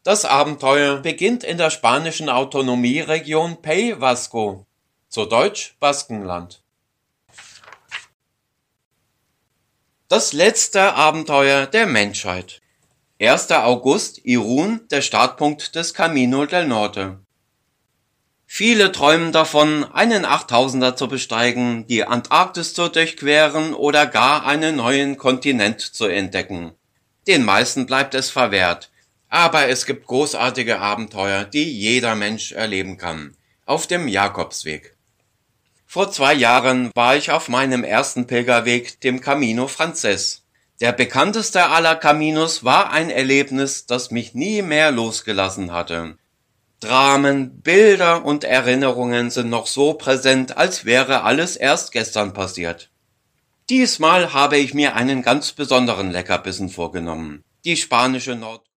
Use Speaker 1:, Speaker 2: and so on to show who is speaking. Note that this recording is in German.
Speaker 1: Das Abenteuer beginnt in der spanischen Autonomieregion País Vasco, zu Deutsch Baskenland. Das letzte Abenteuer der Menschheit. 1. August, Irún, der Startpunkt des Camino del Norte. Viele träumen davon, einen 8000er zu besteigen, die Antarktis zu durchqueren oder gar einen neuen Kontinent zu entdecken. Den meisten bleibt es verwehrt, aber es gibt großartige Abenteuer, die jeder Mensch erleben kann, auf dem Jakobsweg. Vor 2 Jahren war ich auf meinem ersten Pilgerweg, dem Camino Frances. Der bekannteste aller Caminos war ein Erlebnis, das mich nie mehr losgelassen hatte. Dramen, Bilder und Erinnerungen sind noch so präsent, als wäre alles erst gestern passiert. Diesmal habe ich mir einen ganz besonderen Leckerbissen vorgenommen: die spanische